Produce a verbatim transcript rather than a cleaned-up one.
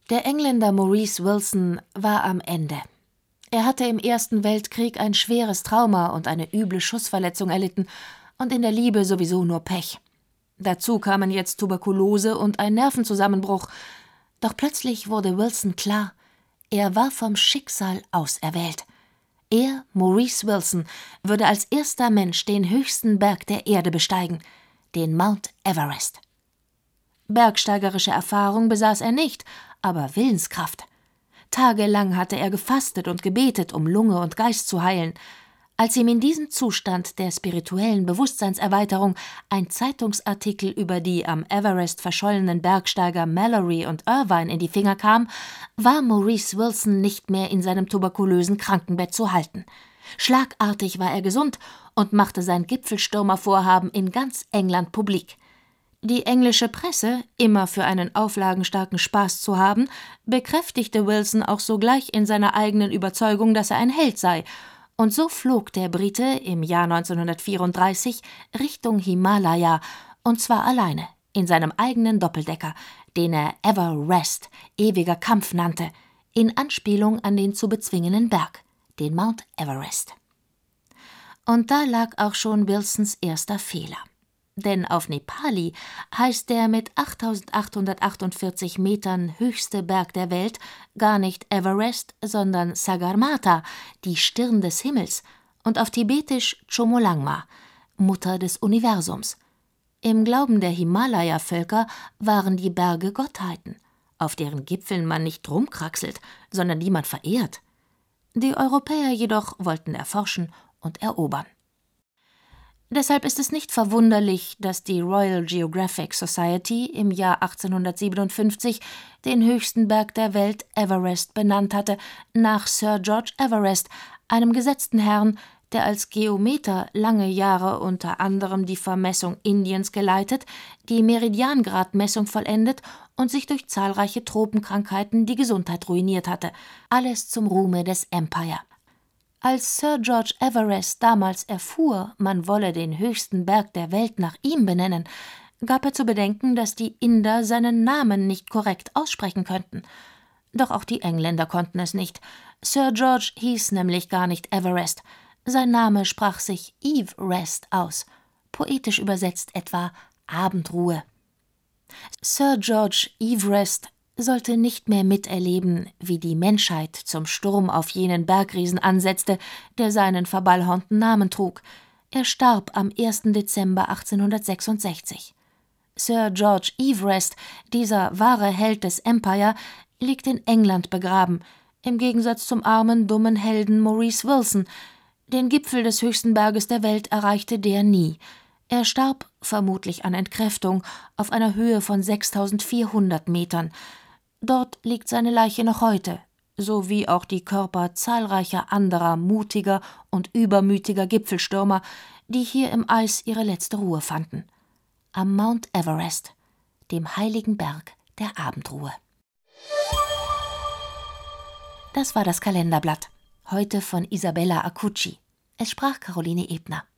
Der Engländer Maurice Wilson war am Ende. Er hatte im Ersten Weltkrieg ein schweres Trauma und eine üble Schussverletzung erlitten und in der Liebe sowieso nur Pech. Dazu kamen jetzt Tuberkulose und ein Nervenzusammenbruch. Doch plötzlich wurde Wilson klar, er war vom Schicksal auserwählt. Er, Maurice Wilson, würde als erster Mensch den höchsten Berg der Erde besteigen, den Mount Everest. Bergsteigerische Erfahrung besaß er nicht, aber Willenskraft. Tagelang hatte er gefastet und gebetet, um Lunge und Geist zu heilen. Als ihm in diesem Zustand der spirituellen Bewusstseinserweiterung ein Zeitungsartikel über die am Everest verschollenen Bergsteiger Mallory und Irvine in die Finger kam, war Maurice Wilson nicht mehr in seinem tuberkulösen Krankenbett zu halten. Schlagartig war er gesund und machte sein Gipfelstürmervorhaben in ganz England publik. Die englische Presse, immer für einen auflagenstarken Spaß zu haben, bekräftigte Wilson auch sogleich in seiner eigenen Überzeugung, dass er ein Held sei, und so flog der Brite im Jahr neunzehnhundertvierunddreißig Richtung Himalaya, und zwar alleine, in seinem eigenen Doppeldecker, den er Everest, ewiger Kampf nannte, in Anspielung an den zu bezwingenden Berg, den Mount Everest. Und da lag auch schon Wilsons erster Fehler. Denn auf Nepali heißt der mit achttausendachthundertachtundvierzig Metern höchste Berg der Welt gar nicht Everest, sondern Sagarmatha, die Stirn des Himmels, und auf Tibetisch Chomolungma, Mutter des Universums. Im Glauben der Himalaya-Völker waren die Berge Gottheiten, auf deren Gipfeln man nicht rumkraxelt, sondern die man verehrt. Die Europäer jedoch wollten erforschen und erobern. Deshalb ist es nicht verwunderlich, dass die Royal Geographic Society im Jahr achtzehnhundertsiebenundfünfzig den höchsten Berg der Welt Everest benannt hatte, nach Sir George Everest, einem gesetzten Herrn, der als Geometer lange Jahre unter anderem die Vermessung Indiens geleitet, die Meridiangradmessung vollendet und sich durch zahlreiche Tropenkrankheiten die Gesundheit ruiniert hatte. Alles zum Ruhme des Empire. Als Sir George Everest damals erfuhr, man wolle den höchsten Berg der Welt nach ihm benennen, gab er zu bedenken, dass die Inder seinen Namen nicht korrekt aussprechen könnten. Doch auch die Engländer konnten es nicht. Sir George hieß nämlich gar nicht Everest. Sein Name sprach sich Everest aus, poetisch übersetzt etwa Abendruhe. Sir George Everest sollte nicht mehr miterleben, wie die Menschheit zum Sturm auf jenen Bergriesen ansetzte, der seinen verballhornten Namen trug. Er starb am ersten Dezember achtzehnhundertsechsundsechzig. Sir George Everest, dieser wahre Held des Empire, liegt in England begraben, im Gegensatz zum armen, dummen Helden Maurice Wilson. Den Gipfel des höchsten Berges der Welt erreichte der nie. Er starb, vermutlich an Entkräftung, auf einer Höhe von sechstausendvierhundert Metern. Dort liegt seine Leiche noch heute, sowie auch die Körper zahlreicher anderer mutiger und übermütiger Gipfelstürmer, die hier im Eis ihre letzte Ruhe fanden. Am Mount Everest, dem heiligen Berg der Abendruhe. Das war das Kalenderblatt, heute von Isabella Acucci. Es sprach Caroline Ebner.